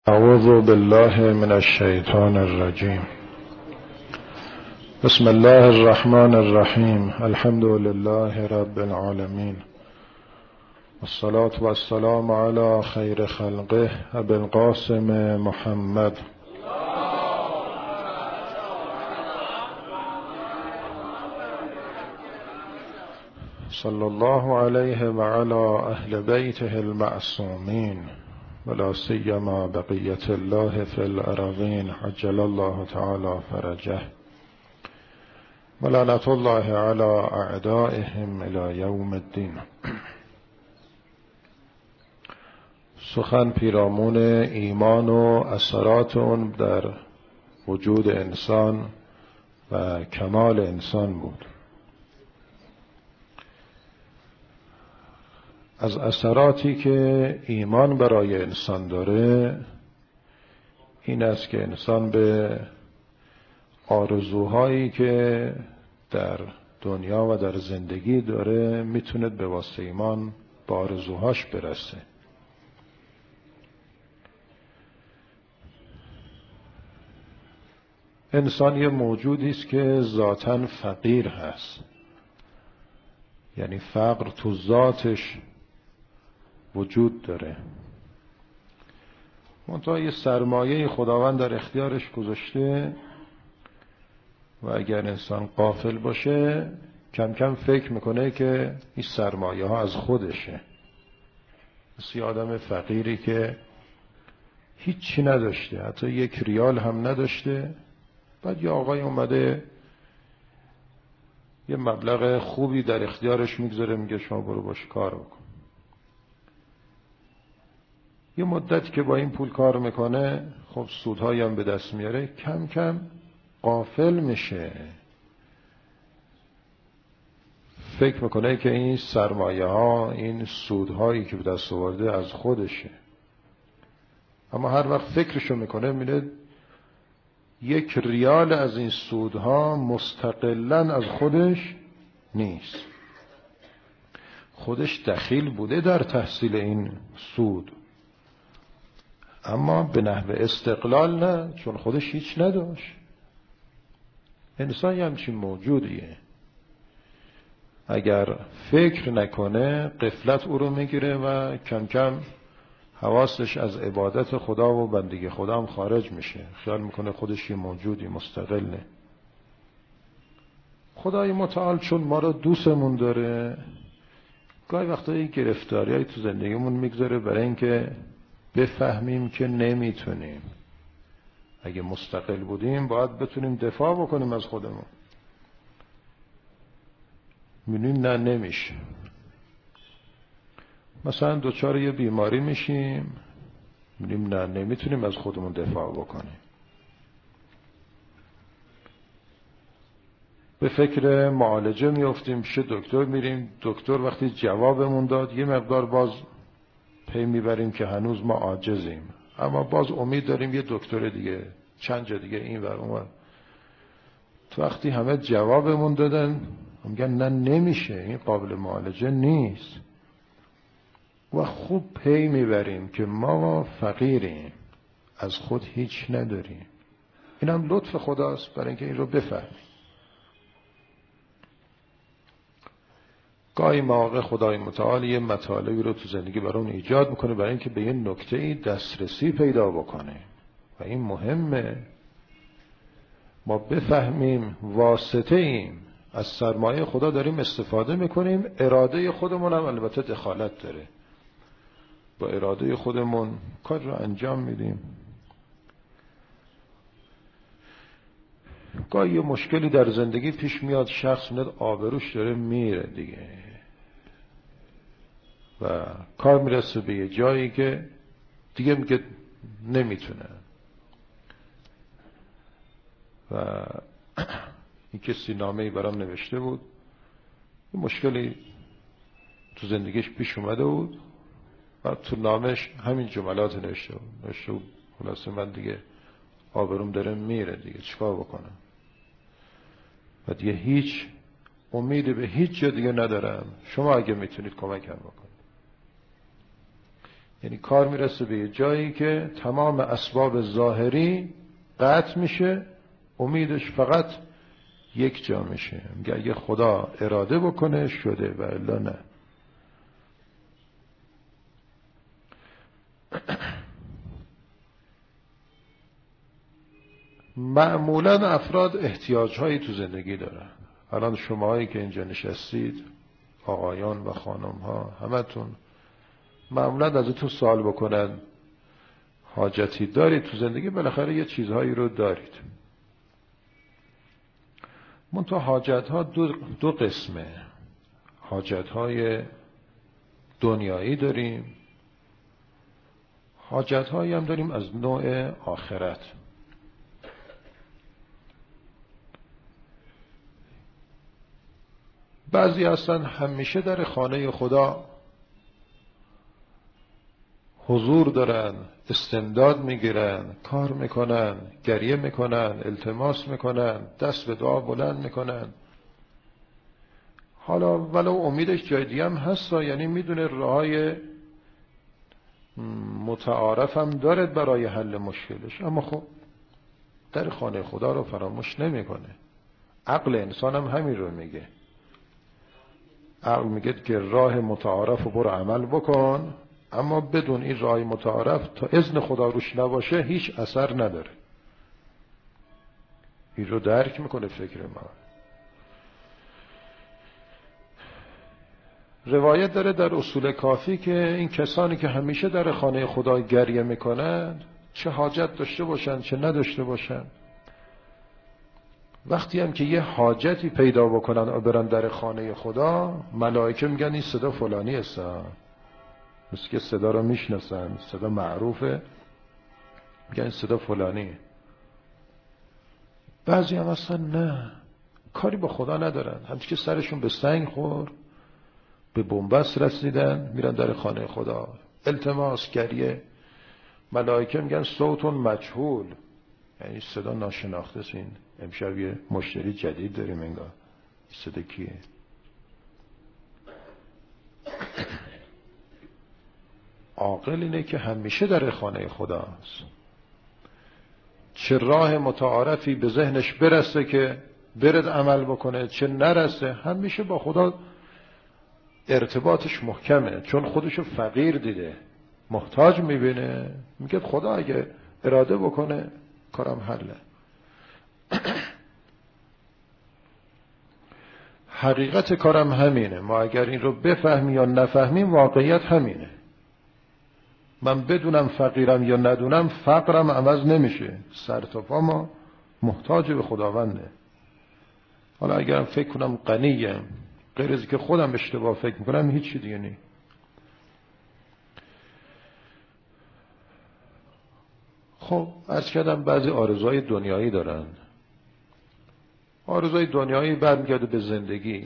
اعوذ بالله من الشیطان الرجیم. بسم الله الرحمن الرحیم. الحمد لله رب العالمین، والصلاة والسلام علی خیر خلقه ابی القاسم محمد صلی الله علیه و علی اهل بیته المعصومین، ولا سیما بقیة الله فی الارضین عجل الله تعالی فرجه، ولعنة الله علی اعدائهم الی یوم الدین. سخن پیرامون ایمان و اثرات اون در وجود انسان و کمال انسان بود. از اثراتی که ایمان برای انسان داره این است که انسان به آرزوهایی که در دنیا و در زندگی داره میتونه به واسطه ایمان به آرزوهاش برسه. انسان یه موجودی است که ذاتاً فقیر هست، یعنی فقر تو ذاتش وجود داره. منتها یه سرمایه خداوند در اختیارش گذاشته و اگر انسان غافل باشه کم کم فکر میکنه که این سرمایه ها از خودشه. مثل آدم فقیری که هیچی نداشته، حتی یک ریال هم نداشته، بعد یه آقای اومده یه مبلغ خوبی در اختیارش میگذاره، میگه شما برو باش کار بکن. یه مدت که با این پول کار میکنه، خب سودهایی هم به دست میاره، کم کم غافل میشه، فکر میکنه که این سرمایه ها، این سودهایی که به دست آورده از خودشه. اما هر وقت فکرشو میکنه میره یک ریال از این سودها مستقلاً از خودش نیست. خودش دخیل بوده در تحصیل این سود، اما به نحو استقلال نه، چون خودش هیچ نداشت. انسان یه همچین موجودیه، اگر فکر نکنه غفلت او رو میگیره و کم کم حواسش از عبادت خدا و بندگی خدا هم خارج میشه، خیال میکنه خودش یه موجودی مستقله. خدای متعال چون ما رو دوستمون داره، گاهی وقتا یه گرفتاریایی تو زندگیمون میگذاره برای اینکه بفهمیم که نمیتونیم. اگه مستقل بودیم باید بتونیم دفاع بکنیم از خودمون. می‌بینیم نه، نمیشه. مثلا دوچار یه بیماری میشیم، می‌بینیم نه، نمیتونیم از خودمون دفاع بکنیم. به فکر معالجه میافتیم، پیش دکتر میریم، دکتر وقتی جوابمون داد یه مقدار باز پی میبریم که هنوز ما عاجزیم، اما باز امید داریم یه دکتر دیگه، چند جا دیگه این ور اون ور. تو وقتی همه جوابمون دادن میگن نه، نمیشه، این قابل معالجه نیست. و خوب پی میبریم که ما فقیریم، از خود هیچ نداریم. این هم لطف خداست برای اینکه این رو بفهمیم. گاهی مواقع خدای متعال یه مطالبی رو تو زندگی برای اون ایجاد میکنه برای اینکه به یه نکته‌ای دسترسی پیدا بکنه و این مهمه. ما بفهمیم واسطه ایم، از سرمایه خدا داریم استفاده میکنیم، اراده خودمون هم البته دخالت داره، با اراده خودمون کار رو انجام میدیم. گاهی یه مشکلی در زندگی پیش میاد، شخص میاد آبروش داره میره دیگه و کار میرسه به یه جایی که دیگه میگه نمیتونه و این کسی نامه‌ای برام نوشته بود، یه مشکلی تو زندگیش پیش اومده بود و تو نامش همین جملات نوشته بود، خلاصه من دیگه آبروم داره میره دیگه، چیکار بکنم و دیگه هیچ امیدی به هیچ جا دیگه ندارم، شما اگه میتونید کمکم بکنید. یعنی کار میرسه به یه جایی که تمام اسباب ظاهری قطع میشه، امیدش فقط یک جا میشه، میگه اگه خدا اراده بکنه شده و الا نه. معمولا افراد احتیاجهایی تو زندگی دارن. الان شماهایی که اینجا نشستید، آقایان و خانمها، همتون معمولا ازتون سوال بکنن حاجتی دارید تو زندگی، بالاخره یه چیزهایی رو دارید. منتها حاجتها دو قسمه. حاجتهای دنیایی داریم، حاجتهایی هم داریم از نوع آخرت. بعضی هستن همیشه در خانه خدا حضور دارن، استمداد میگیرن، کار میکنن، گریه میکنن، التماس میکنن، دست به دعا بلند میکنن. حالا ولو امیدش جای دیگه هم هست، یعنی میدونه راههای متعارف هم دارد برای حل مشکلش، اما خب در خانه خدا رو فراموش نمیکنه. عقل انسان هم همین رو میگه. عقل میگه که راه متعارف رو برو عمل بکن، اما بدون این راه متعارف تا اذن خدا روش نباشه هیچ اثر نداره. این رو درک میکنه فکر ما. روایت داره در اصول کافی که این کسانی که همیشه در خانه خدا گریه میکنند، چه حاجت داشته باشند چه نداشته باشند، وقتی هم که یه حاجتی پیدا بکنن و برن در خانه خدا، ملائکه میگن این صدا فلانی است، مثل که صدا رو میشناسن، صدا معروفه، میگن این صدا فلانی. بعضی هم اصلا نه، کاری با خدا ندارن، همچنین که سرشون به سنگ خور، به بنبست رسیدن، میرن در خانه خدا، التماس، گریه. ملائکه میگن صوتون مجهول، یعنی صدا ناشناخته است. این امشب یه مشتری جدید داریم انگار، صدا کیه؟ عاقل اینه که همیشه در خانه خداست، چه راه متعارفی به ذهنش برسه که برد عمل بکنه، چه نرسه، همیشه با خدا ارتباطش محکمه، چون خودشو فقیر دیده، محتاج میبینه، میگه خدا اگه اراده بکنه کارم حله. حقیقت کارم همینه. ما اگر این رو بفهمیم یا نفهمیم، واقعیت همینه. من بدونم فقیرم یا ندونم، فقرم عوض نمیشه. سر تا پا ما محتاج به خداونده. حالا اگرم فکر کنم غنیم، غیر از که خودم اشتباه فکر میکنم، هیچی دیگه نی. خب عرض کردم بعضی آرزوهای دنیایی دارن. آرزوهای دنیایی برمیگرده به زندگی.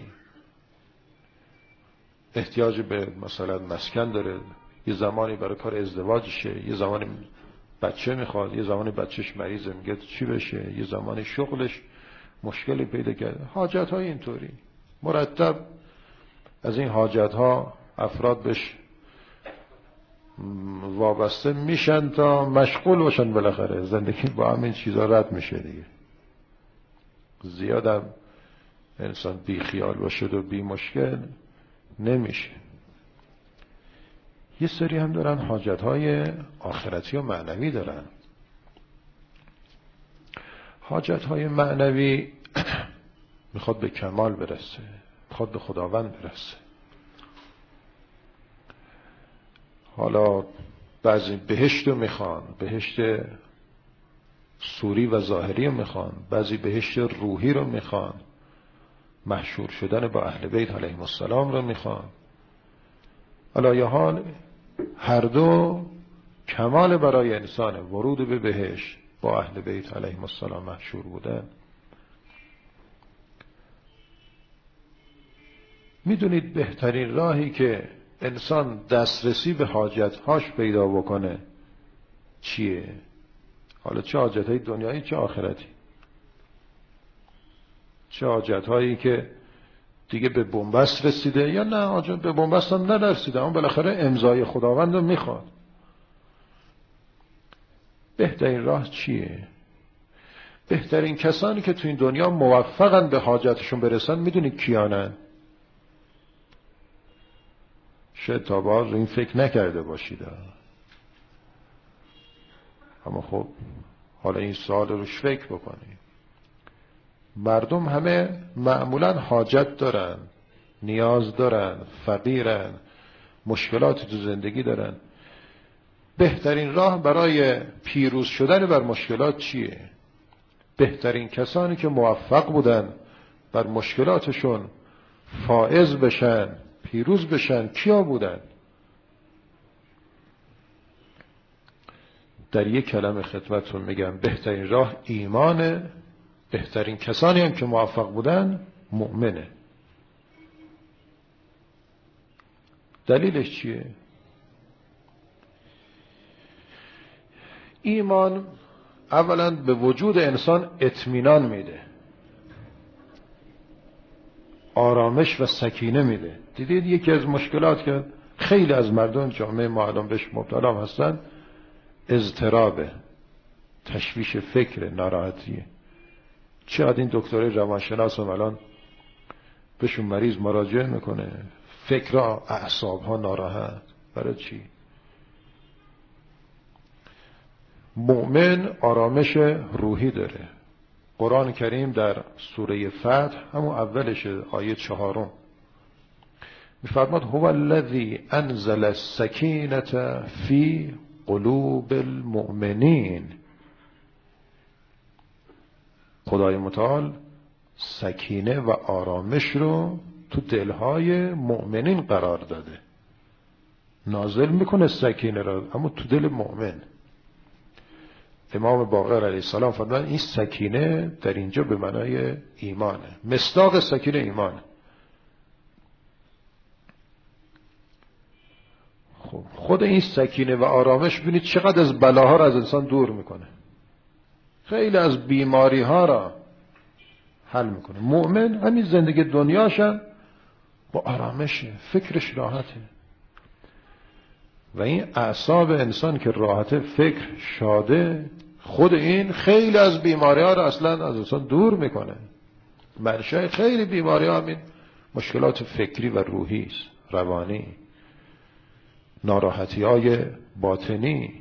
احتیاج به مثلا مسکن داره، یه زمانی برای کار ازدواجشه، یه زمانی بچه میخواد، یه زمانی بچهش مریضه میگه چی بشه، یه زمانی شغلش مشکلی پیدا کرده. حاجت های اینطوری مرتب از این حاجت ها افراد بهش وابسته میشن تا مشغول باشن، بالاخره زندگی با همین چیزا رد میشه دیگه. زیادم انسان بی خیال باشه و بی مشکل نمیشه. یه سری هم دارن حاجتهای آخرتی و معنوی دارن. حاجتهای معنوی میخواد به کمال برسه، میخواد به خداوند برسه. حالا بعضی بهشت رو میخوان، بهشت صوری و ظاهری رو میخوان، بعضی بهشت روحی رو میخوان، محشور شدن با اهل بیت علیهم السلام رو میخوان. حالا یه حال هر دو کمال برای انسان، ورود به بهشت با اهل بیت علیهم السلام محشور بودن. میدونید بهترین راهی که انسان دسترسی به حاجتهاش پیدا بکنه چیه؟ حالا چه حاجتهای دنیایی چه آخرتی، چه حاجتهایی که دیگه به بنبست رسیده یا نه حاجت به بنبست هم نرسیده، اما بالاخره امضای خداوند رو میخواد. بهترین راه چیه؟ بهترین کسانی که تو این دنیا موفقن به حاجتشون برسن میدونید کیانن؟ شاید تا باز این فکر نکرده باشید، اما خب حالا این سوال روش فکر بکنید. مردم همه معمولا حاجت دارن، نیاز دارن، فقیرن، مشکلات تو زندگی دارن. بهترین راه برای پیروز شدن بر مشکلات چیه؟ بهترین کسانی که موفق بودن بر مشکلاتشون فائز بشن، پیروز بشن، کیا بودن؟ در یک کلمه خدمتتون میگم، بهترین راه ایمانه. بهترین کسانی هم که موفق بودن مؤمنه. دلیلش چیه؟ ایمان اولا به وجود انسان اطمینان میده، آرامش و سکینه میده. دیدید یکی از مشکلات که خیلی از مردم جامعه ما الان بهش مبتلا هستن اضطرابه، تشویش فکر، ناراحتیه. چقدر این دکتر روانشناس هم الان بهشون مریض مراجعه میکنه، فکرها، اعصابها ناراحت. برای چی؟ مؤمن آرامش روحی داره. قرآن کریم در سوره فتح همون اولش آیه 4 میفرماد هو الذی انزل السکینة فی قلوب المؤمنین. خدای متعال سکینه و آرامش رو تو دلهای مؤمنین قرار داده، نازل میکنه سکینه رو، اما تو دل مؤمن. امام باقر علیه السلام فرمودن این سکینه در اینجا به معنای ایمانه، مصداق سکینه ایمانه. خب خود این سکینه و آرامش ببینید چقدر از بلاها را از انسان دور میکنه، خیلی از بیماری ها را حل میکنه. مؤمن همین زندگی دنیاشم با آرامشه، فکرش راحته و این اعصاب انسان که راحته، فکر شاده، خود این خیلی از بیماری ها را اصلا از انسان دور میکنه. منشأ خیلی بیماری ها همین مشکلات فکری و روحی است، روانی، ناراحتی های باطنی.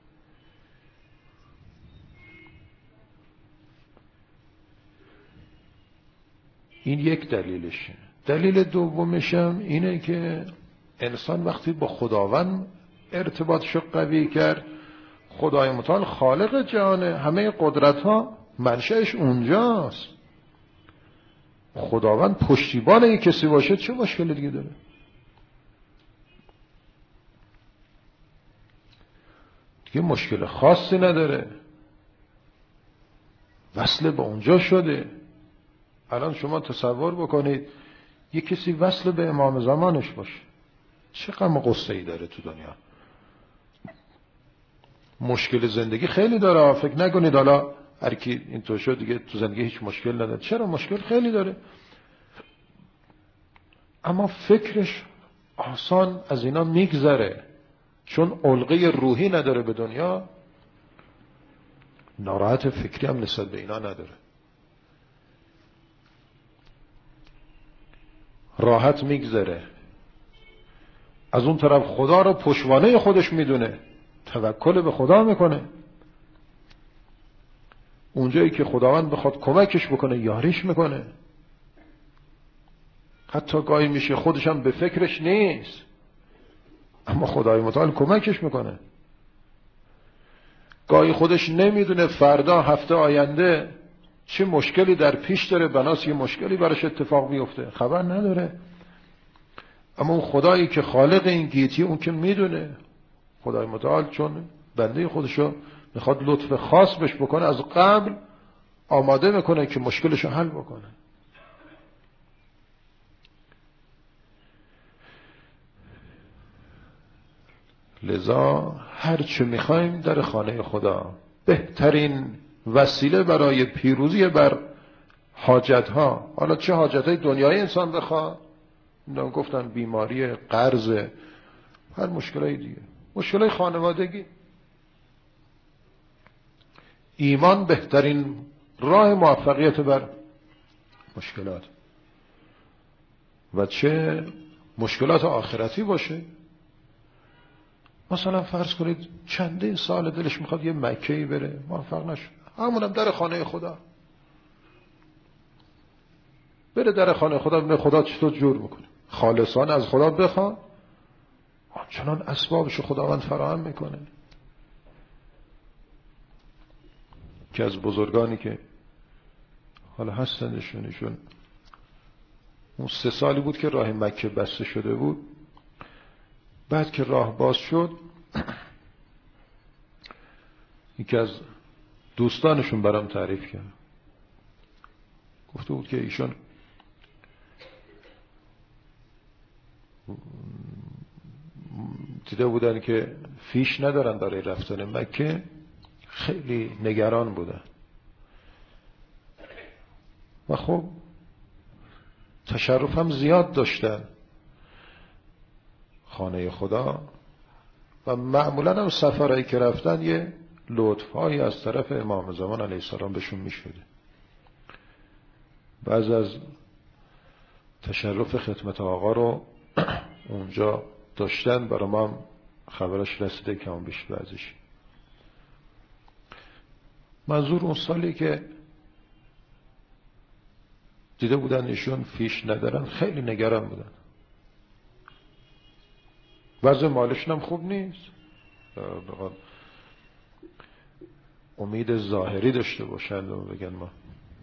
این یک دلیلشه. دلیل دومشم اینه که انسان وقتی با خداوند ارتباطشو قوی کرد، خدای متعال خالق جهانه، همه قدرت ها منشأش اونجاست. خداوند پشتیبان یک کسی باشه چه مشکلی دیگه داره؟ دیگه مشکل خاصی نداره، وصل به اونجا شده. الان شما تصور بکنید یک کسی وصل به امام زمانش باشه، چه غم و غصه ای داره تو دنیا. مشکل زندگی خیلی داره، فکر نکنید حالا هر کی اینطور شد دیگه تو زندگی هیچ مشکل نداره. چرا؟ مشکل خیلی داره، اما فکرش آسان از اینا میگذره، چون علقه روحی نداره به دنیا. ناراحت فکری هم نسبت به اینا نداره، راحت میگذره. از اون طرف خدا رو پشتوانه خودش میدونه، توکل به خدا میکنه. اونجایی که خداوند بخواد کمکش بکنه یاریش میکنه. حتی گاهی میشه خودش هم به فکرش نیست، اما خدای متعال کمکش میکنه. گاهی خودش نمیدونه فردا، هفته آینده چه مشکلی در پیش داره، بناس یه مشکلی براش اتفاق بیفته، خبر نداره. اما اون خدایی که خالق این گیتی، اون که میدونه. خدای متعال چون بنده خودشو میخواد لطف خاص بهش بکنه، از قبل آماده میکنه که مشکلشو حل بکنه. لذا هر چه میخوایم در خانه خدا، بهترین وسیله برای پیروزی بر حاجت ها، حالا چه حاجت های دنیای انسان بخواد، گفتن بیماری، قرض، هر مشکلای دیگه، مشکلای خانوادگی، ایمان بهترین راه موفقیت بر مشکلات، و چه مشکلات آخرتی باشه. مثلا فرض کنید چندین سال دلش میخواد یه مکه‌ای بره، موفق نشد، همونم در خانه خدا، بره در خانه خدا، ببینه خدا چطور جور میکنه، خالصانه از خدا بخواد، آنچنان اسبابشو خداوند فراهم میکنه. که از بزرگانی که حالا هستندشون اون 3 سالی بود که راه مکه بسته شده بود، بعد که راه باز شد یکی از دوستانشون برام تعریف کرد، گفته بود که ایشون دیده بودن که فیش ندارن برای رفتن مکه، خیلی نگران بودن و خب تشرف هم زیاد داشتن خانه خدا، و معمولا هم سفرهایی که رفتن یه لطفهایی از طرف امام زمان علیه السلام بهشون میشده. بعض از تشرف خدمت آقا رو اونجا داشتن، برای ما هم خبرش رسیده که هم بیش بعضیش. منظور اون سالی که دیده بودن ایشون فیش ندارن، خیلی نگران بودن. وضع مالشون هم خوب نیست، امید ظاهری داشته باشند و بگن ما.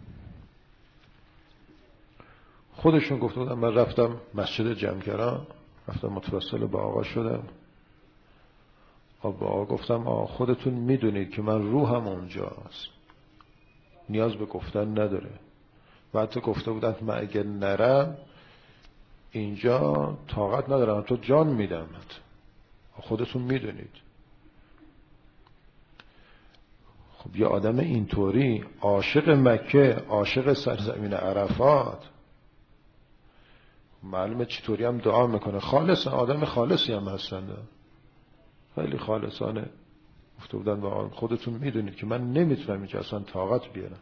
خودشون گفته بودن من رفتم مسجد جمکران، رفتم متوسل با آقا شدم، با آقا گفتم خودتون میدونید که من روحم اونجاست، نیاز به گفتن نداره. و حتی گفته بودن من اگه نرم اینجا طاقت ندارم، تو جان میدم، خودتون میدونید. خب یه آدم اینطوری عاشق مکه، عاشق سرزمین عرفات، معلومه چطوری هم دعا میکنه، خالص، آدم خالصی هم هستند، خیلی خالصانه گفته بودن با خودتون میدونید که من نمیتونم اینجا اصلا طاقت بیارم.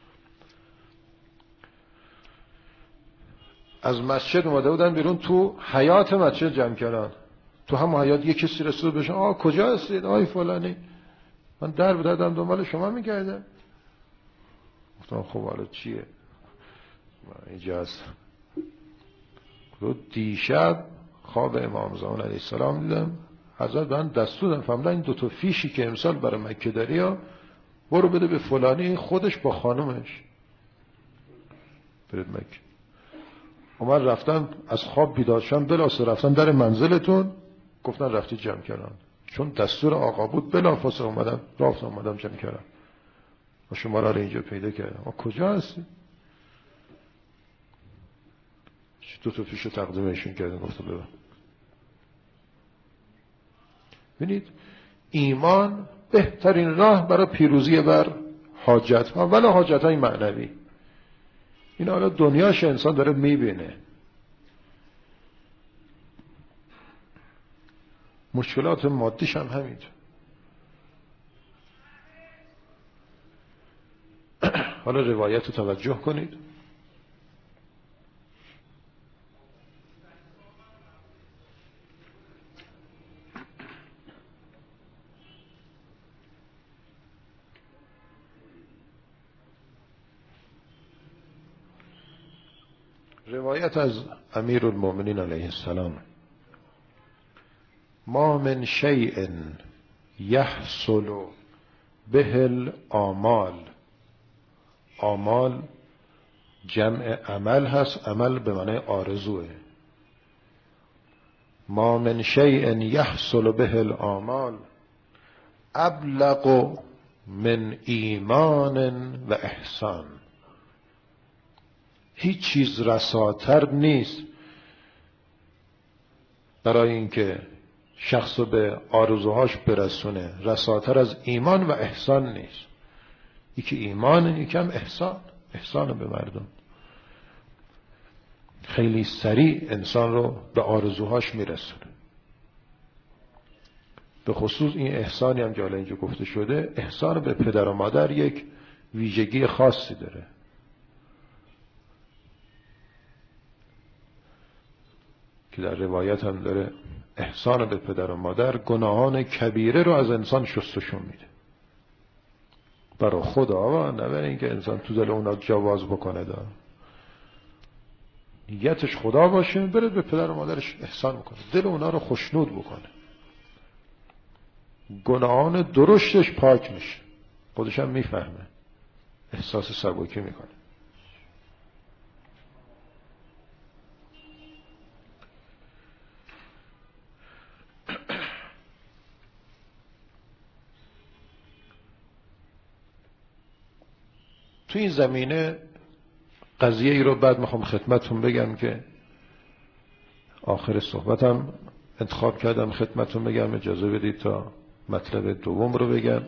از مسجد اومده بودن بیرون، تو حیات مسجد جمکران، تو هم حیات یه کسی رسید بهش، کجا هستید آی فلانی، من در دادم دنبال شما میگردم. گفتم خب حالا چیه، من اینجا هستم. دیشب خواب امام زمان علیه السلام دیدم، حضرت من دستور دادن فهمیدن این 2 فیشی که امسال برای مکه داری برو بده به فلانی، خودش با خانومش برید مکه. من رفتم از خواب بیدار شدم، بلافاصله رفتم در منزلتون، گفتن رفتی جمع کردن، چون دستور آقا بود بلافاصله اومدم جمع کردم و شما را اینجا پیدا کردم. کجا هستی؟ 2 فیشو تقدیمشون کردن، گفتم ببین. ببینید ایمان بهترین راه برای پیروزی بر حاجت ها، ولی حاجت های معنوی. این حالا دنیاش انسان داره میبینه، مشکلات مادیش هم همینطور. حالا روایت رو توجه کنید. روایت از امیر المؤمنین علیه السلام: ما من شیء یحصل به الآمال، آمال جمع عمل هست، عمل به معنی آرزوه. ما من شیء یحصل به الآمال ابلغ من ایمان و احسان. هیچ چیز رساتر نیست برای اینکه شخص به آرزوهاش برسونه، رساتر از ایمان و احسان نیست. یکی ایمان، یکی هم احسان به مردم. خیلی سریع انسان رو به آرزوهاش میرسونه. به خصوص این احسانی هم که حالا اینجا گفته شده، احسان به پدر و مادر یک ویژگی خاصی داره. که در روایت هم داره احسان به پدر و مادر گناهان کبیره رو از انسان شستشون میده. برای خدا نه برای اینکه انسان تو دل اونا جواز بکنه. نیتش خدا باشه، بره به پدر و مادرش احسان بکنه، دل اونا رو خوشنود بکنه، گناهان درشتش پاک میشه، خودش هم میفهمه، احساس سبکی میکنه. تو این زمینه قضیه ای رو بعد میخوام خدمتتون بگم که آخر صحبتم انتخاب کردم خدمتتون بگم، اجازه بدید تا مطلب دوم رو بگم.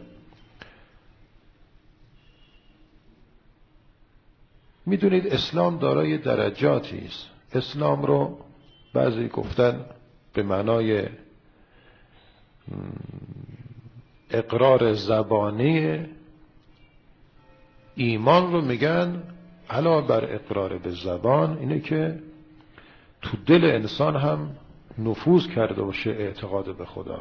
میدونید اسلام دارای درجاتی است. اسلام رو بعضی گفتن به معنای اقرار زبانی، ایمان رو میگن علاوه بر اقرار به زبان اینه که تو دل انسان هم نفوذ کرده باشه اعتقاد به خدا،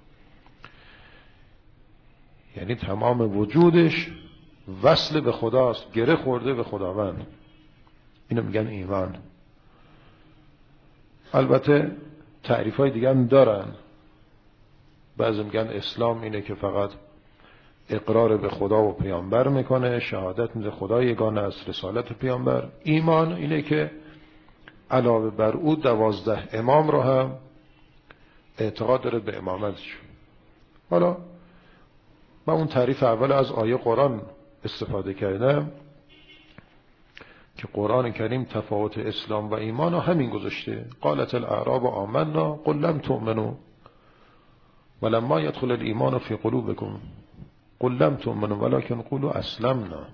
یعنی تمام وجودش وصل به خداست، گره خورده به خداوند. اینو میگن ایمان. البته تعریف های دیگه هم دارن. بعضی میگن اسلام اینه که فقط اقرار به خدا و پیامبر میکنه، شهادت میده خدا یگانه است، رسالت پیامبر. ایمان اینه که علاوه بر او 12 امام رو هم اعتقاد داره به امامتش. حالا من اون تعریف اول از آیه قرآن استفاده کردم که قرآن کریم تفاوت اسلام و ایمان رو همین گذاشته. قالت الاعراب آمنا قل لم تؤمنوا ولما يدخل الايمان في قلوبكم قل لم تؤمنوا ولكن قولوا اسلمنا.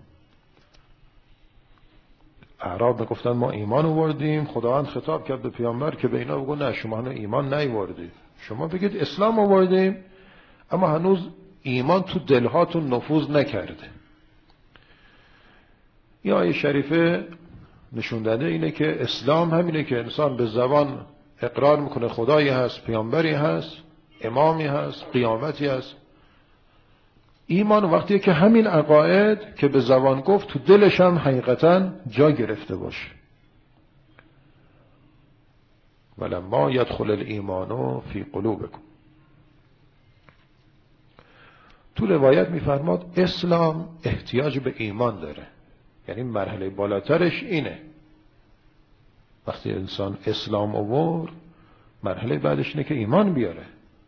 اعراب میگفتن ما ایمان آوردیم، خداوند خطاب کرد به پیامبر که به اینا بگو نه شما هنوز ایمان نیاوردید، شما بگید اسلام آوردیم اما هنوز ایمان تو دلهاتون نفوذ نکرده. این آیه شریفه نشون داده اینه که اسلام همینه که انسان به زبان اقرار میکنه خدایی هست، پیامبری هست، امامی هست، قیامتی هست. ایمان وقتیه که همین عقاید که به زبان گفت تو دلش هم حقیقتا جا گرفته باشه. ولما يدخل الايمان فی قلوبکم. تو روایت میفرماد اسلام احتیاج به ایمان داره، یعنی مرحله بالاترش اینه. وقتی انسان اسلام آورد مرحله بعدش اینه که ایمان بیاره.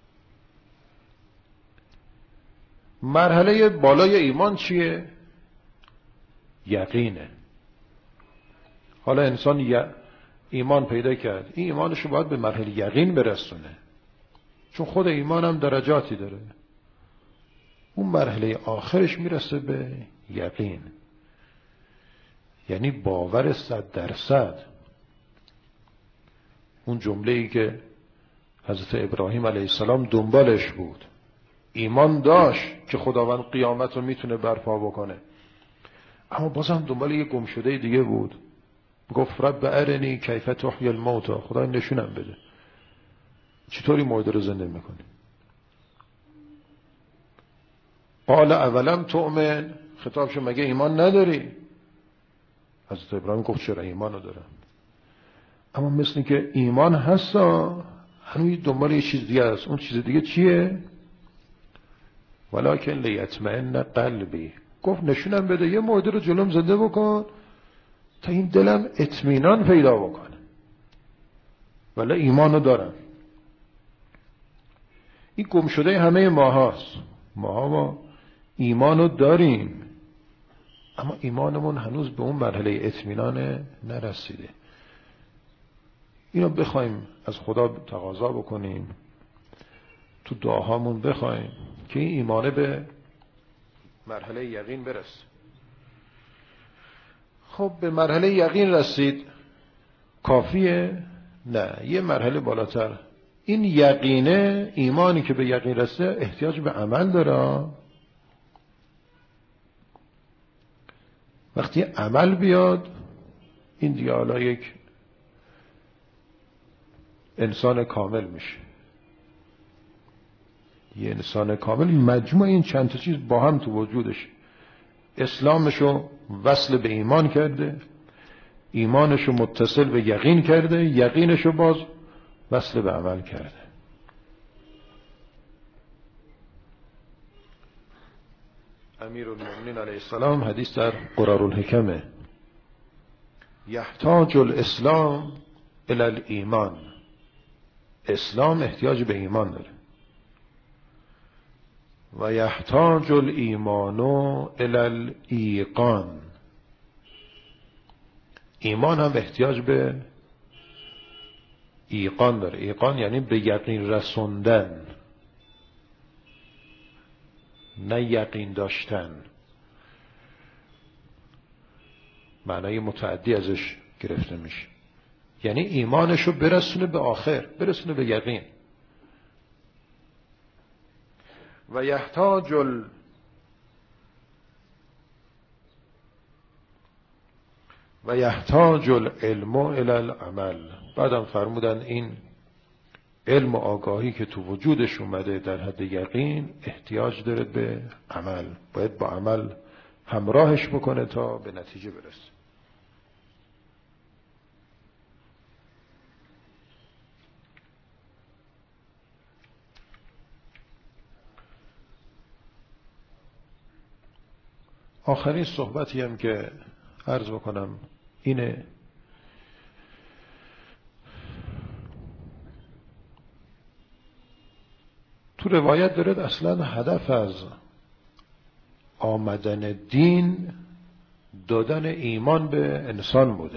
مرحله بالای ایمان چیه؟ یقینه. حالا انسان ایمان پیدا کرد، این ایمانش رو باید به مرحله یقین برسونه، چون خود ایمان هم درجاتی داره. اون مرحله آخرش میرسه به یقین، یعنی باور 100%. اون جمله‌ای که حضرت ابراهیم علیه السلام دنبالش بود، ایمان داشت که خداوند قیامت رو میتونه برپا بکنه، اما بازم دنبال یه گمشده دیگه بود. گفت رب ارنی کیف تحیی الموتی، خدا نشونم بده چطوری مرده رو زنده میکنی. قال اولم تؤمن، خطابش مگه ایمان نداری؟ حضرت ابراهیم گفت چرا ایمانو دارم، اما مثل که ایمان هستا هنوز دنبال یه چیز دیگه است. اون چیز دیگه چیه؟ ولکن لیطمئن قلبی، گفت نشونم بده یه مرده رو جلوم زنده بکن تا این دلم اطمینان پیدا بکنه. ولی ایمانو دارم. این گم شده همه ما هاست. ما ایمانو داریم اما ایمانمون هنوز به اون مرحله اطمینان نرسیده. اینو بخوایم از خدا تقاضا بکنیم، تو دعاهامون بخوایم که این ایمانه به مرحله یقین برسه. خب به مرحله یقین رسید، کافیه؟ نه، یه مرحله بالاتر این یقینه، ایمانی که به یقین رسه احتیاج به عمل داره. وقتی عمل بیاد این دیگه حالا یک انسان کامل میشه. یه انسان کامل مجموع این چند تا چیز با هم تو وجودش، اسلامشو وصل به ایمان کرده، ایمانشو متصل به یقین کرده، یقینشو باز وصل به عمل کرده. امیرالمومنین علیه السلام حدیث در قرارالحکمه، یحتاج الاسلام الی الایمان، اسلام احتیاج به ایمان داره، و یحتاج الایمان الی الایقان، ایمان هم احتیاج به ایقان داره. ایقان یعنی به یقین رسوندن، نه یقین داشتن. معنای متعدی ازش گرفته میشه، یعنی ایمانشو برسونه به آخر، برسونه به یقین. و یحتاج العلم الی العمل. بعدم فرمودن این علم و آگاهی که تو وجودش اومده در حد یقین احتیاج داره به عمل، باید با عمل همراهش بکنه تا به نتیجه برسه. آخرین صحبتی هم که عرض بکنم اینه، تو روایت دارد اصلا هدف از آمدن دین دادن ایمان به انسان بوده.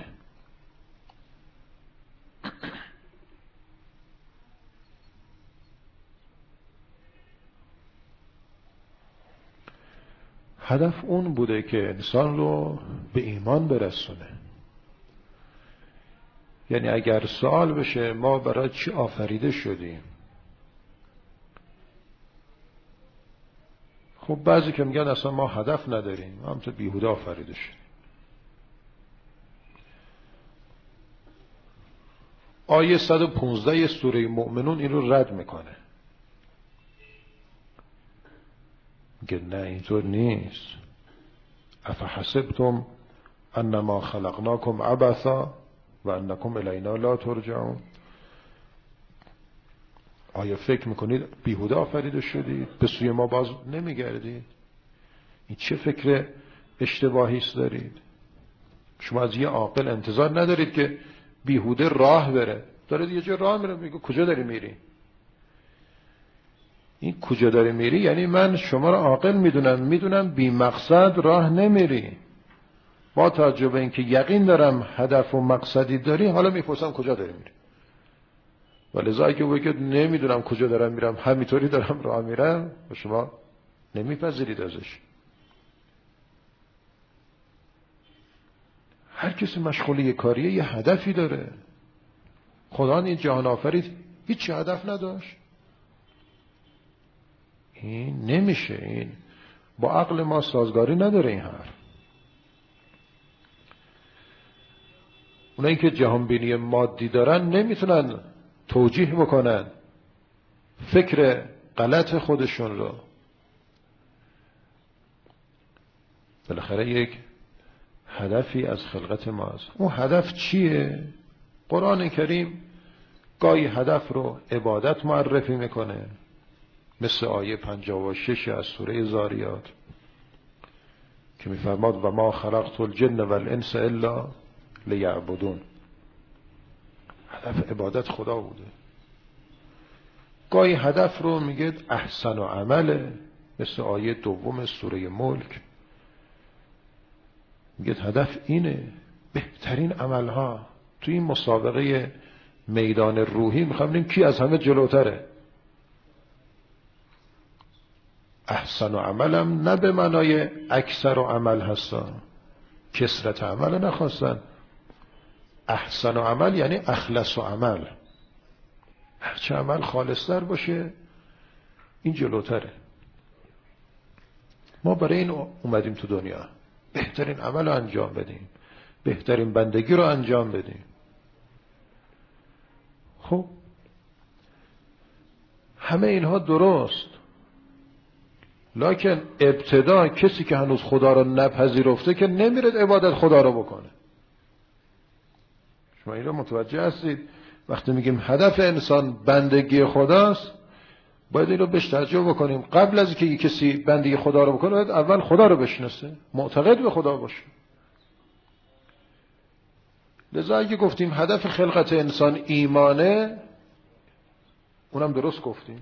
هدف اون بوده که انسان رو به ایمان برسونه. یعنی اگر سوال بشه ما برای چی آفریده شدیم، خب بعضی که میگن اصلا ما هدف نداریم، هم تو بیهوده آفریده شدیم. آیه 115 سوره مؤمنون این رو رد میکنه، میگه نه اینطور نیست. افحسبتم انما خلقناکم عبثا و انکم الینا لا ترجعون. آیا فکر میکنید بیهوده آفریده شدید، به سوی ما باز نمیگردید؟ این چه فکر اشتباهی است دارید؟ شما از یه عاقل انتظار ندارید که بیهوده راه بره. داره یه جا راه میره، میگه کجا داری میری؟ این کجا داری میری یعنی من شما رو عاقل میدونم بی مقصد راه نمیری. با توجه به اینکه یقین دارم هدف و مقصدی داری، حالا میپرسم کجا داری میری. ولذا که بگید نمیدونم کجا دارم میرم، همینطوری دارم راه میرم، و شما نمیپذیرید ازش. هر کسی مشغولی کاریه یه هدفی داره. خدا این جهان آفرید هیچ هدف نداشت. این نمیشه، این با عقل ما سازگاری نداره این حرف. اونایی که جهان بینی مادی دارن نمیتونن توجیه بکنن فکر غلط خودشون رو. بالاخره یک هدفی از خلقت ماست. اون هدف چیه؟ قرآن کریم گاهی هدف رو عبادت معرفی میکنه، مثل آیه 56 از سوره ذاریات که میفرماد و ما خلقت الجن والانس الا لیعبدون. هدف عبادت خدا بوده. گاهی هدف رو میگه احسن و عمله، مثل آیه 2 سوره ملک میگه هدف اینه. بهترین عملها تو این مسابقه میدان روحی میخوام ببینیم کی از همه جلوتره. احسن و عملم نه به معنای اکثر و عمل هستا، کثرت عمل نخواستن. احسن و عمل یعنی اخلص و عمل. هرچه عمل خالص‌تر باشه این جلوتره. ما برای این اومدیم تو دنیا، بهترین عمل رو انجام بدیم، بهترین بندگی رو انجام بدیم. خب همه اینها درست، لکن ابتدا کسی که هنوز خدا رو نپذیرفته که نمیره عبادت خدا رو بکنه. شما این رو متوجه هستید؟ وقتی میگیم هدف انسان بندگی خداست، باید این رو بهش توجه بکنیم. قبل از اینکه کسی بندگی خدا رو بکنه باید اول خدا رو بشناسه، معتقد به خدا باشه. لذا اگه گفتیم هدف خلقت انسان ایمانه، اونم درست گفتیم.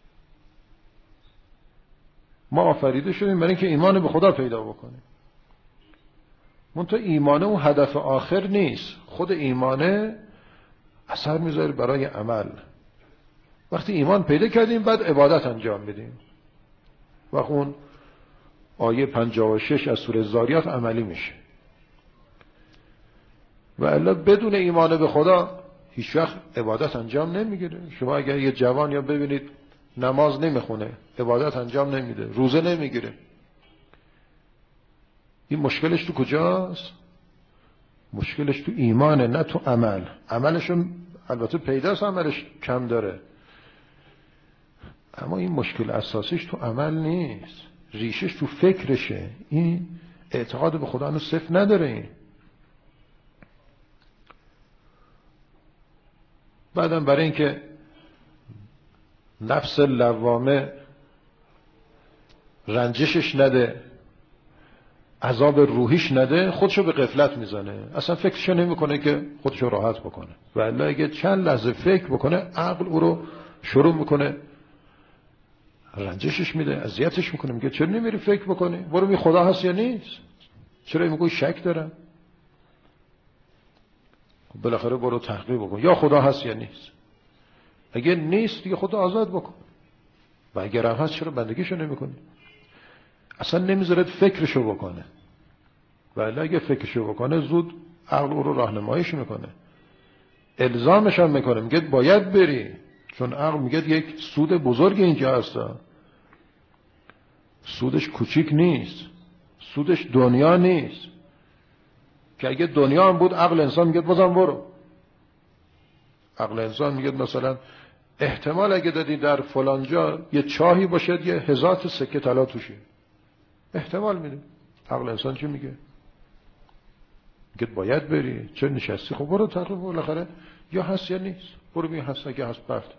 ما آفریده شدیم برای اینکه ایمان به خدا پیدا بکنیم. منتها ایمانه اون هدف آخر نیست. خود ایمانه اثر میذاره برای عمل. وقتی ایمان پیدا کردیم بعد عبادت انجام بدیم. وقت اون آیه 56 از سوره زاریات عملی میشه. و الا بدون ایمان به خدا هیچ وقت عبادت انجام نمیگیره. شما اگر یه جوان یا ببینید نماز نمیخونه، عبادت انجام نمیده، روزه نمیگیره، این مشکلش تو کجاست؟ مشکلش تو ایمانه، نه تو عمل. عملشون البته پیداست، عملش کم داره، اما این مشکل اساسیش تو عمل نیست، ریشش تو فکرشه. این اعتقاد به خدا هنوز صفر نداره. این بعدم برای اینکه نفس لوامه رنجشش نده، عذاب روحیش نده، خودشو به غفلت میزنه، اصلا فکرشو نمیکنه که خودشو راحت بکنه. و الا اگه چند لحظه فکر بکنه، عقل او رو شروع میکنه رنجشش میده، اذیتش میکنه، میگه چرا نمیری فکر بکنی؟ برو می خدا هست یا نیست؟ چرا میگوی شک دارم؟ خب بالاخره برو تحقیق بکن، یا خدا هست یا نیست. اگه نیست دیگه خدا آزاد بکن، و اگر هم هست چرا بندگیشو نمیکنی؟ اصلا نمیذارد فکرشو بکنه. ولی اگه فکرشو بکنه زود عقل او رو راهنماییش میکنه، الزامش هم میکنه، میگه باید بری، چون عقل میگه یک سود بزرگ اینجا هست. سودش کوچیک نیست، سودش دنیا نیست، که اگه دنیا هم بود عقل انسان میگه بازم برو. عقل انسان میگه مثلا احتمال اگه دادی در فلان جا یه چاهی باشه یه 1000 تا سکه طلا توشه، احتمال میده. عقل انسان چی میگه؟ میگه باید بری، چه نشستی؟ خب برو تقریبا، بالاخره یا هست یا نیست، برو ببین هست، اگه هست برد.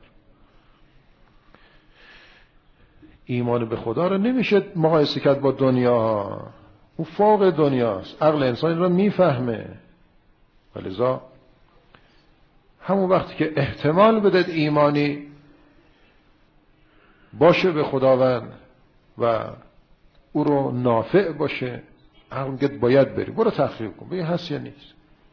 ایمان به خدا رو نمیشه مقایسه کرد با دنیا، اون فوق دنیاست. عقل انسان رو میفهمه. ولذا همون وقتی که احتمال بدید ایمانی باشه به خداوند و او رو نافع باشه، عقل میگه باید بری، برو تحقیق کن ببین هست یا نیست.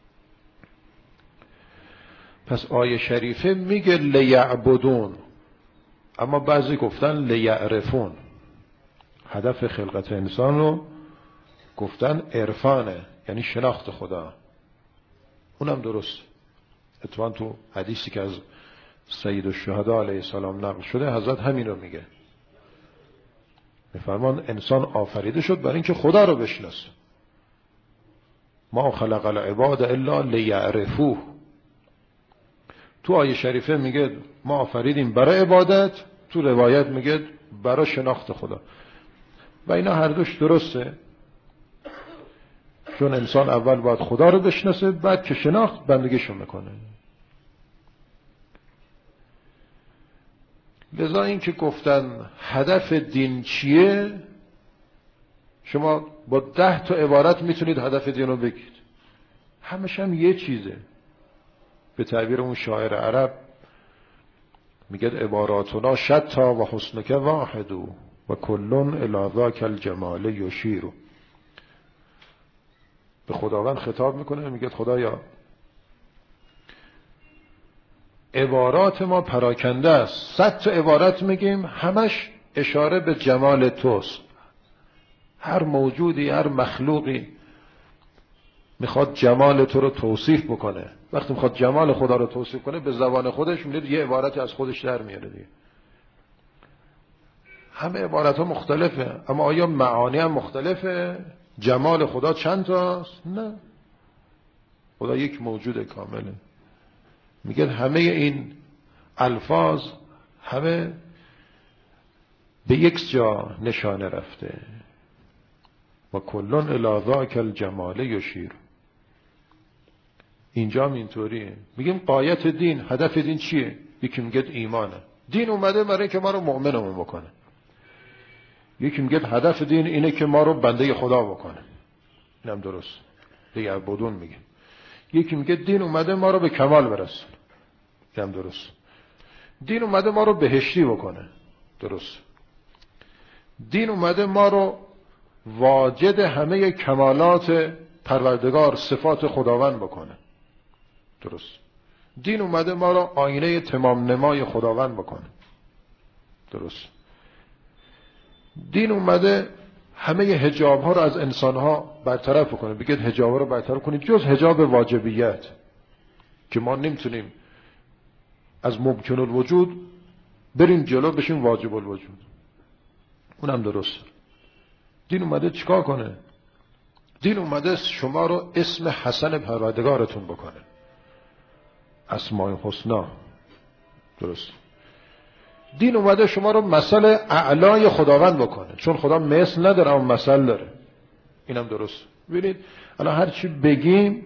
پس آیه شریفه میگه لیعبدون، اما بعضی گفتن لیعرفون. هدف خلقت انسان رو گفتن عرفانه، یعنی شناخت خدا. اونم درست. اتفاقا تو حدیثی که از سید الشهدا علیه السلام نقل شده حضرت همین رو میگه، میفرمان انسان آفریده شد برای اینکه خدا رو بشناسه. ما خلق العباد الا لیعرفوه. تو آیه شریفه میگه ما آفریدیم برای عبادت، تو روایت میگه برای شناخت خدا. و اینا هر دوش درسته، چون انسان اول باید خدا رو بشناسه، بعد که شناخت بندگیشو میکنه. لذا این که گفتن هدف دین چیه، شما با 10 تا عبارت میتونید هدف دین رو بگید، همش هم یه چیزه. به تعبیر اون شاعر عرب میگه عباراتنا شتا و حسنک واحد و کلون الی ذاک الجمال یشیر. به خداوند خطاب میکنه، میگه خدایا عبارات ما پراکنده است، 100 تا عبارت میگیم همش اشاره به جمال توست. هر موجودی، هر مخلوقی میخواد جمال تو رو توصیف بکنه. وقتی میخواد جمال خدا رو توصیف کنه به زبان خودش میاد یه عبارتی از خودش در میاره دیگه. همه عبارت ها مختلفه، اما آیا معانی هم مختلفه؟ جمال خدا چند تاست؟ نه، خدا یک موجود کامله. میگه همه این الفاظ همه به یک جا نشانه رفته. و کلون الی ذاک الجمال یشیر. اینجا هم اینطوریه. میگیم غایت دین، هدف دین چیه؟ یکی میگه ایمانه، دین اومده برای اینکه ما رو مؤمنمون بکنه. یکی میگه هدف دین اینه که ما رو بنده خدا بکنه، اینم درست، دیگه بدون میگه. یکی میگه دین اومده ما رو به کمال برسونه، اینم درست. دین اومده ما رو بهشتی بکنه، درست. دین اومده ما رو واجد همه کمالات پروردگار صفات خداوند بکنه، درست. دین اومده ما رو آینه تمام نمای خداوند بکنه، درست. دین اومده همه حجاب ها رو از انسان ها برطرف بکنه. بگید حجاب ها رو برطرف کنید جز حجاب واجبیت که ما نمیتونیم از ممکن الوجود بریم جلو بشیم واجب الوجود، اونم درست. دین اومده چیکار کنه؟ دین اومده شما رو اسم حسن پروردگارتون بکنه، اسماء الحسنا، درست. دین اومده شما رو مثل اعلای خداوند بکنه، چون خدا مثل نداره اما مثل داره، اینم درست. ببینید الان هر چی بگیم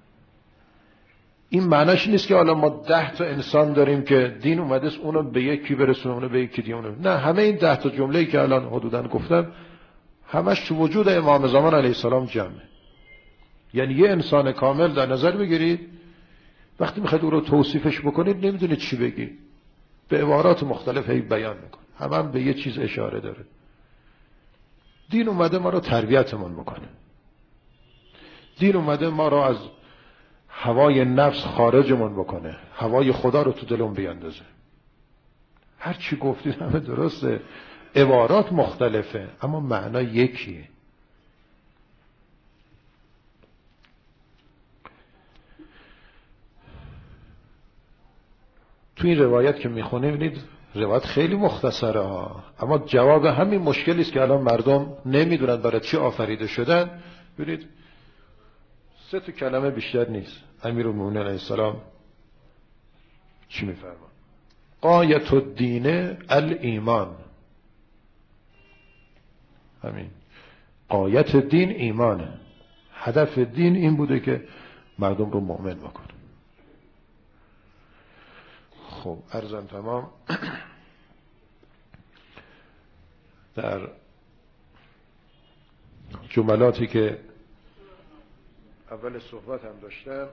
این معناش نیست که الان ما 10 تا انسان داریم که دین اومده است اونو به یکی برسونه اونو به یکی دیگه اونو. نه، همه این 10 تا جمله‌ای که الان حدوداً گفتم همش تو وجود امام زمان علیه السلام جمعه. یعنی یه انسان کامل در نظر بگیرید، وقتی میخواید او رو توصیفش بکنید نمیدونید چی بگید، به عبارات مختلف هی بیان میکنه، هم به یه چیز اشاره داره. دین اومده ما رو تربیتمون بکنه. دین اومده ما رو از هوای نفس خارجمون بکنه، هوای خدا رو تو دلمون بیاندازه. هر چی گفتید همه درسته، عبارات مختلفه اما معنا یکیه. تو این روایت که میخونیم ببینید روایت خیلی مختصره ها، اما جواب همین مشکلی است که الان مردم نمیدونن برای چی آفریده شدن. ببینید 3 تا کلمه بیشتر نیست. امیرالمومنین علیه السلام چی میفرمان؟ غایت الدین الایمان. همین غایت دین ایمانه. هدف دین این بوده که مردم رو مؤمن بکنه. خب عرضم تمام. در جملاتی که اول صحبت هم داشتم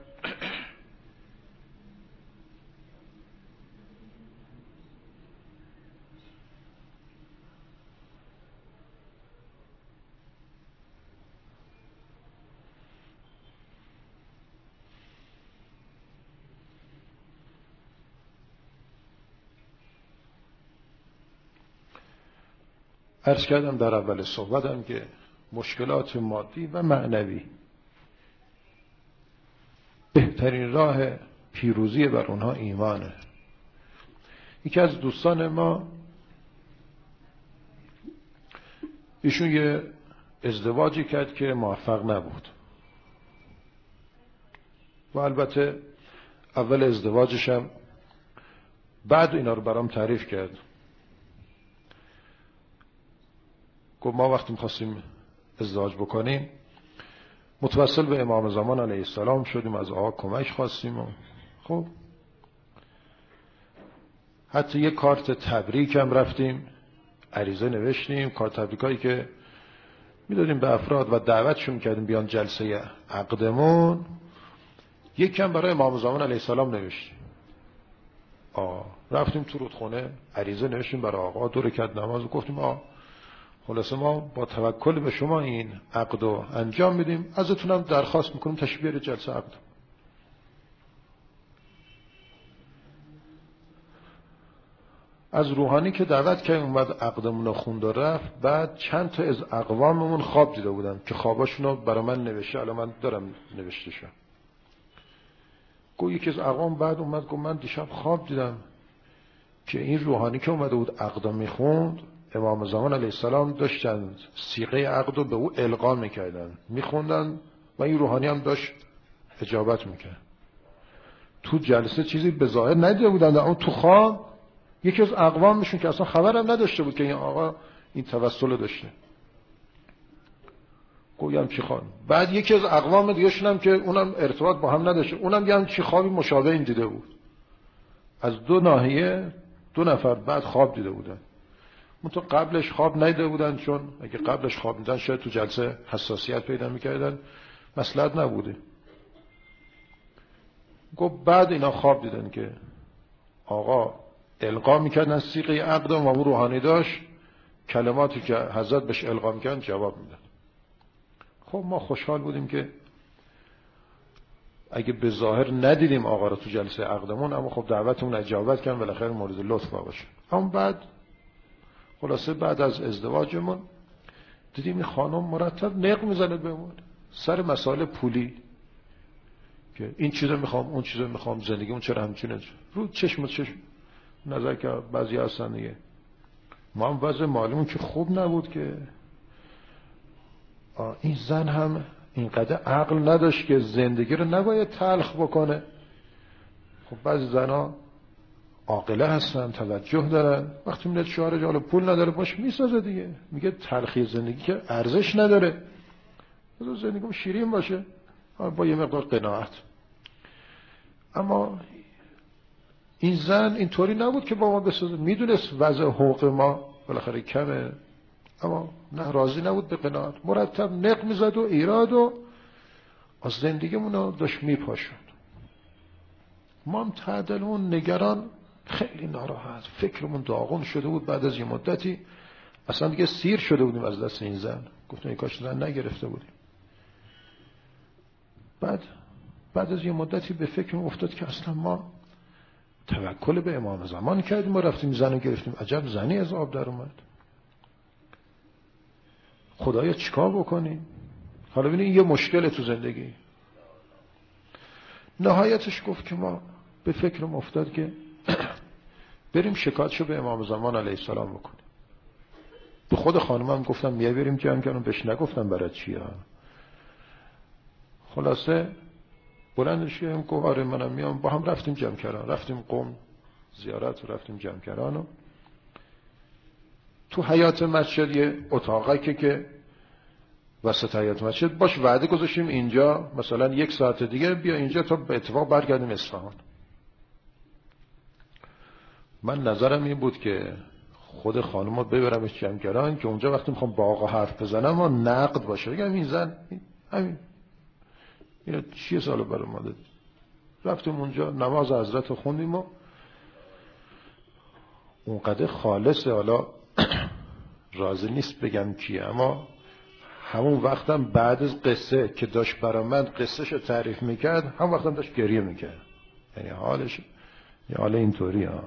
عرض کردم در اول صحبتم که مشکلات مادی و معنوی بهترین راه پیروزی بر اونها ایمانه. یکی از دوستان ما ایشون یه ازدواجی کرد که موفق نبود و البته اول ازدواجشم بعد اینا رو برام تعریف کرد. گفت ما وقتی می‌خواستیم ازدواج بکنیم متوسل به امام زمان علیه السلام شدیم، از آقا کمک خواستیم و خب حتی یک کارت تبریک هم رفتیم عریضه نوشتیم، کارت تبریکایی که میدادیم به افراد و دعوتشون کردیم بیان جلسه عقدمون، یک هم برای امام زمان علیه السلام نوشتیم. رفتیم تو رودخونه عریضه نوشتیم برای آقا، 2 رکعت نماز، گفتیم خلاصه ما با توکل به شما این عقد رو انجام میدیم، ازتون هم درخواست میکنیم تشریف بیارید جلسه عقد. از روحانی که دعوت کرد اومد عقدمون رو خوند و رفت. بعد چند تا از اقواممون خواب دیده بودن که خواباشون رو برای من نوشته، الان من دارم نوشتهشم. گفت یکی از اقوام بعد اومد گفت من دیشب خواب دیدم که این روحانی که اومده بود عقد میخوند، امام زمان علیه السلام داشتن صیغه عقد رو به او القا میکردن، میخوندن و این روحانی هم داشت اجابت میکرد. تو جلسه چیزی به ظاهر ندیده بودن، اما تو خواب یکی از اقوامشون که اصلا خبرم نداشته بود که این آقا این توسل داشته، گویم چی خواب. بعد یکی از اقوام دیگه شونم که اونم ارتباط با هم نداشته، اونم یه چی خوابی مشابه این دیده بود. از دو ناحیه 2 نفر بعد خواب دیده بودن. منتها قبلش خواب ندیده بودن، چون اگه قبلش خواب میدن شاید تو جلسه حساسیت پیدا میکردن، مصلحت نبوده. گفت بعد اینا خواب دیدن که آقا القا میکردن صیغه عقد و اون روحانی داشت کلماتی که حضرت بهش القا میکردن جواب میدن. خب ما خوشحال بودیم که اگه به ظاهر ندیدیم آقا رو تو جلسه عقدمون، اما خب دعوتمون اجابت کردن، بالاخره مورد لطف باشه. اما بعد خلاصه بعد از ازدواجمون دیدیم این خانم مرتب نق میزنه بهمون سر مسائل پولی که این چیزو میخوام اون چیزو میخوام، زندگیمون چرا همچینه. رو چشم نظر که بعضی هستن دیگه ما هم وضع مالیمون که خوب نبود که این زن هم اینقدر عقل نداشت که زندگی رو نباید تلخ بکنه. خب بعضی زنها عاقله هستن، توجه دارن، وقتی میاد شوهر جالب پول نداره باش میسازه دیگه، میگه تلخی زندگی که ارزش نداره، زندگیمون شیرین باشه با یه مقدار قناعت. اما این زن اینطوری نبود که با ما بسازه، میدونست وضع حقوق ما بالاخره کمه، اما نه راضی نبود به قناعت، مرتب نق میزد و ایراد و از زندگیمون رو داشت میپاشون. ما هم تعدلمون نگران، خیلی ناراحت، فکرمون داغون شده بود. بعد از یه مدتی اصلا دیگه سیر شده بودیم از دست این زن، گفتم ای کاش زن نگرفته بودیم. بعد از یه مدتی به فکر افتاد که اصلا ما توکل به امام زمان کردیم و رفتیم زن رو گرفتیم، عجب زنی از آب در اومد، خدایا چیکار بکنیم؟ حالا ببینید یه مشکل تو زندگی. نهایتش گفت که ما به فکرم افتاد که بریم شکایتشو به امام زمان علیه السلام بکنیم. به خود خانمم گفتم میای بریم جمع کردم، بهش نگفتم برای چیه. خلاصه بلندش کردم گفت آره منم میام. با هم رفتیم جمع کردن، رفتیم قم زیارت و رفتیم جمع کردن و تو حیاط مسجد یه اتاقی که وسط حیاط مسجد باش وعده گذاشتیم اینجا مثلا 1 ساعت دیگه بیا اینجا تا به اتفاق برگردیم اصفهان. من نظرم این بود که خود خانمو ببرمش جمع کردن که اونجا وقتی میخوام با آقا حرف بزنم و نقد باشه، بگم این زن همین اینا چیه سالو برای ما داد. رفتیم اونجا نماز حضرت رو خوندیم و اونقدر خالصه، حالا راضی نیست بگم کیه، اما همون وقتم بعد از قصه که داشت برای من قصهشو تعریف میکرد هم وقتم داشت گریه میکرد، یعنی حالش یه حال اینطوری ها.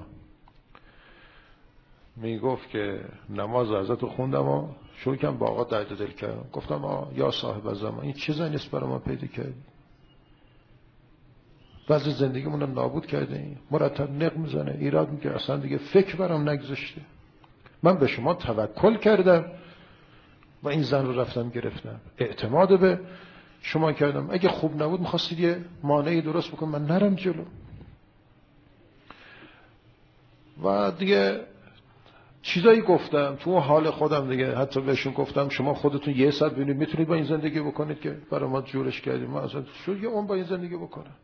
میگفت که نماز حضرت رو خوندم و شروع کردم با آقا درد دل کردم، گفتم یا صاحب زمان این چه زنی است برای ما پیدا کردی، وضع زندگیمون رو نابود کرده، این مرتب نق میزنه ایراد میگه، اصلا دیگه فکر برام نگذاشته، من به شما توکل کردم و این زن رو رفتم گرفتم، اعتماد به شما کردم، اگه خوب نبود میخواستید یه مانعی درست بکن من نرم جلو. و دیگه چیزایی گفتم تو حال خودم دیگه، حتی بهشون گفتم شما خودتون 1 ساعت ببینید میتونید با این زندگی بکنید که برای ما جورش کردیم، ما اصلا شو یه اون با این زندگی بکنم.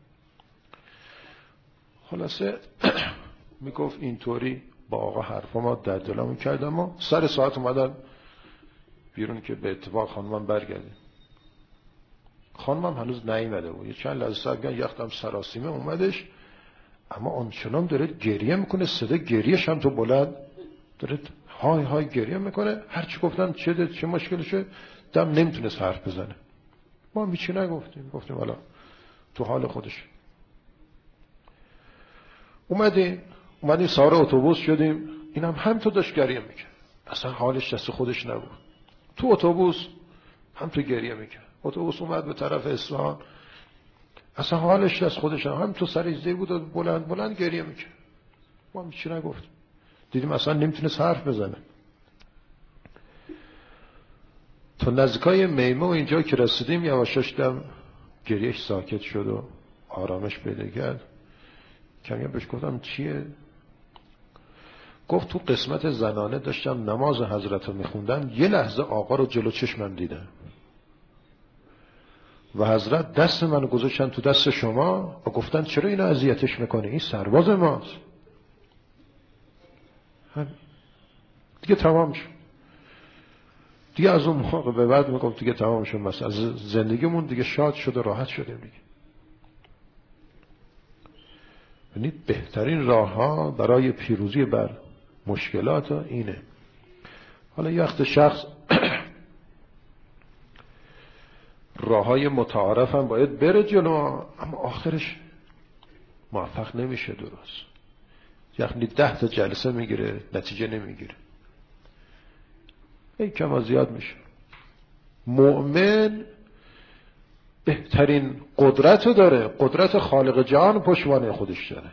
خلاصه میگفت اینطوری با آقا حرفا ما در دلمون کردم و سر ساعت اومدن بیرون که به اتفاق خانمم برگردیم. خانمم هنوز نیامده بود، یه چند لحظه صبر یختم سراسیمه اومدش، اما آنچنان داره گریه میکنه، صدا گریهش هم تو بلند داره های های گریه میکنه، هرچی گفتن چه مشکلشه دم نمیتونست حرف بزنه. ما هم هیچی نگفتیم، گفتیم حالا تو حال خودش. اومدیم سوار اتوبوس شدیم اینم همینطور داشت گریه میکرد، اصلا حالش دست خودش نبود. تو اتوبوس همینطور گریه میکرد. اتوبوس اومد به طرف اصفهان، اصلا حالش دست خودش نبود، همینطور سر زیر بود و بلند بلند گریه میکرد. ما هم چی نگفت، دیدیم اصلا نمیتونست حرف بزنه. تا نزدیکای میمه و اینجا که رسیدیم یواشاش دم گریهش ساکت شد و آرامش پیدا کرد. کمی بهش گفتم چیه؟ گفت تو قسمت زنانه داشتم نماز حضرت رو میخوندم، یه لحظه آقا رو جلو چشمم دیدم و حضرت دست منو گذاشتن تو دست شما و گفتن چرا اینو اذیتش میکنی، این سرباز ماست. دیگه تمام شد. دیگه از اون موقع به بعد میگم دیگه تمام شد، مثلا از زندگیمون دیگه شاد شد و راحت شدیم دیگه. یعنی بهترین راه ها برای پیروزی بر مشکلات اینه. حالا یه وقت شخص راه های متعارف هم باید بره جلو، اما آخرش موفق نمیشه درست. یعنی 10 تا جلسه میگیره نتیجه نمیگیره، این کم زیاد میشه. مؤمن بهترین قدرت رو داره، قدرت خالق جهان پشتوانه خودش داره.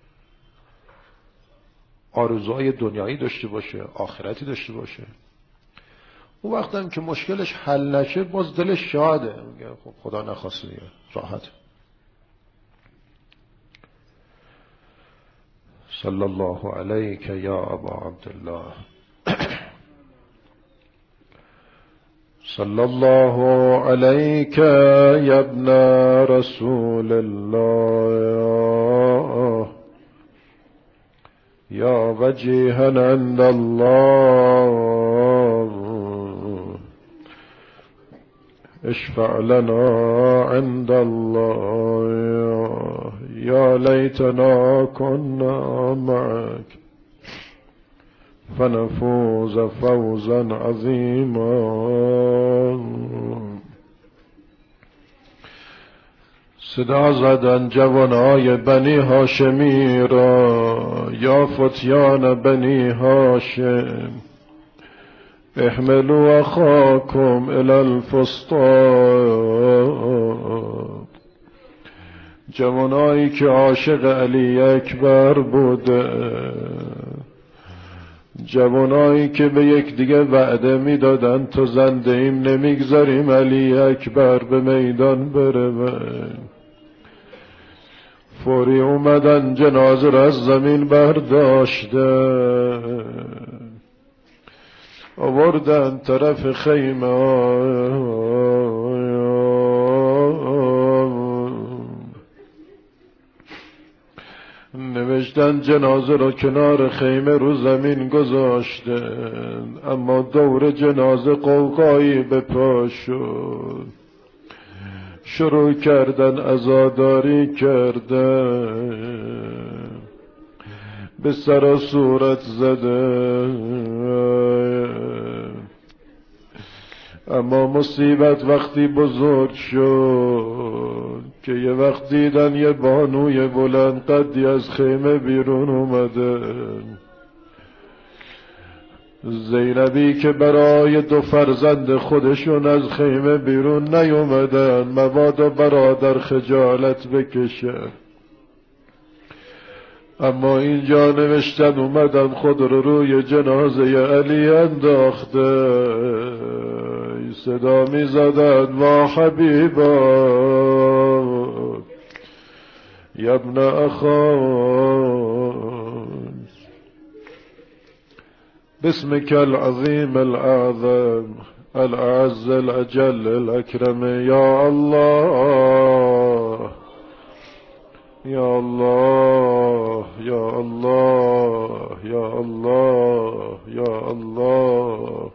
آرزوهای دنیایی داشته باشه، آخرتی داشته باشه، اون وقت هم که مشکلش حل نشه باز دلش شاده، میگه خب خدا نخواسته دیگه، راحت. صلی الله علیک یا ابا عبدالله، صلی الله علیک یا ابن رسول الله، یا وجیها عند الله، اشفع لنا عند الله، یا لیتنا كنا معك فنفوز فوزا عظیما. صدا زدن جوانای بنی هاشمی را، یا فتیان بنی هاشم احملوا اخاکم الی الفسطاط. جوانایی که عاشق علی اکبر بوده، جوانایی که به یک دیگه وعده میدادن تو زنده ایم نمیگذاریم علی اکبر به میدان بره، فوری اومدن جنازه را از زمین برداشته آوردن طرف خیمه، نوشتن جنازه را کنار خیمه رو زمین گذاشتن، اما دور جنازه قوقایی به پا شد، شروع کردن عزاداری کردن، به سر و صورت زده. اما مصیبت وقتی بزرگ شد که یه وقت دیدن یه بانوی بلند قدی از خیمه بیرون اومده، زینبی که برای 2 فرزند خودشون از خیمه بیرون نیومدن مبادا برادر خجالت بکشه، اما اینجا نوشتن اومدن خود رو روی جنازه علی انداخته، صدا می زدن ما حبیبا یا ابن اخا باسمك العظيم الأعظم الأعز الأجل الأكرم يا الله يا الله يا الله يا الله يا الله.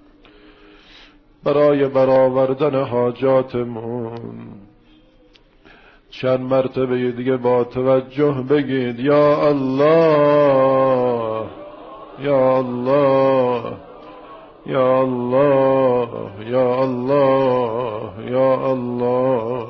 برای برآوردن حاجاتمون چند مرتبه دیگه با توجه بگید یا الله یا الله یا الله یا الله یا الله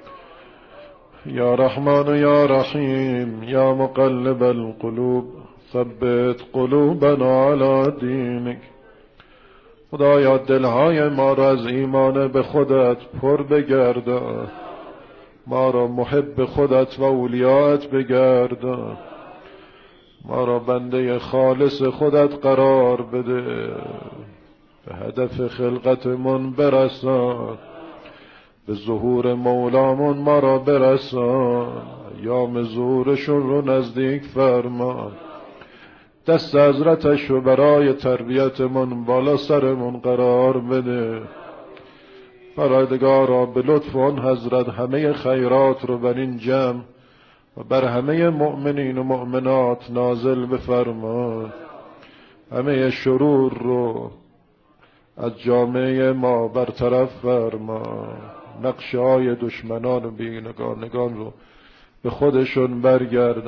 یا رحمان یا رحیم یا مقلب القلوب ثبت قلوبنا علی دینک. خدایا دلهای ما را از ایمان به خودت پر بگردان، ما را محب خودت و اولیات بگردان، ما را بنده خالص خودت قرار بده، به هدف خلقتمون برسان، به ظهور مولامون ما را برسان، ایام ظهورشون رو نزدیک فرمان، دست حضرتش رو برای تربیتمون بالا سرمون قرار بده. پروردگارا به لطف آن حضرت همه خیرات رو بر این جمع و بر همه مؤمنین و مؤمنات نازل بفرما، همه شرور رو از جامعه ما برطرف فرما، نقشه های دشمنان و بیگانگان رو به خودشون برگرد،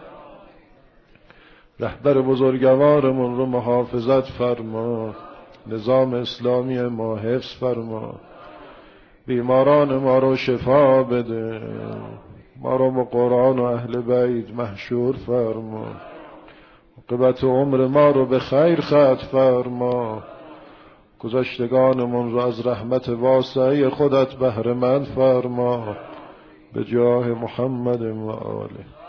رهبر بزرگوارمون رو محافظت فرما، نظام اسلامی ما حفظ فرما، بیماران ما رو شفا بده، ما رو با قرآن و اهل بیت محشور فرما، عاقبت عمر ما رو به خیر ختم فرما، گذشتگانمون رو از رحمت واسعه خودت بهره مند فرما، به جاه محمد و آله.